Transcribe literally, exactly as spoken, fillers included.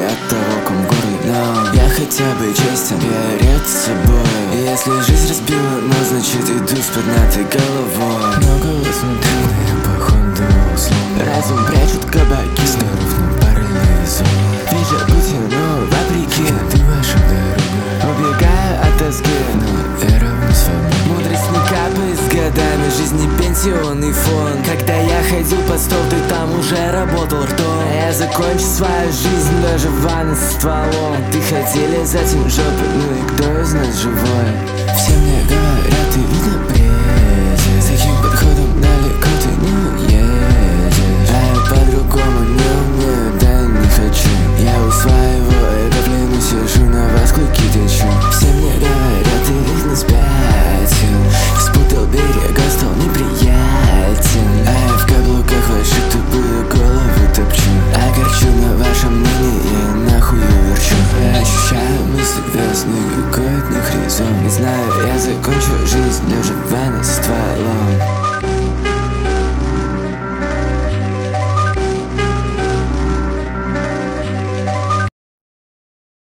от того, ком горло дно. Я хотя бы честен перед собой. И если жизнь разбила, ну значит иду с поднятой головой. Много возмутанные, походу, условно. Разум прячут кабаки, здоров, но парализует. Ведь забудьте, но вопреки, ты ваша дорога. Убегаю от тоски, но вера в свободу. Мудрость не капает с годами, жизни пенсионный фонд. Когда я ходил под стол, ты там уже работал ртом. А я закончу свою жизнь даже в ванной со стволом. Ты хотели затем жопы, ну и кто из нас живой? Все мне говорят, ты видно прежде. С таким подходом далеко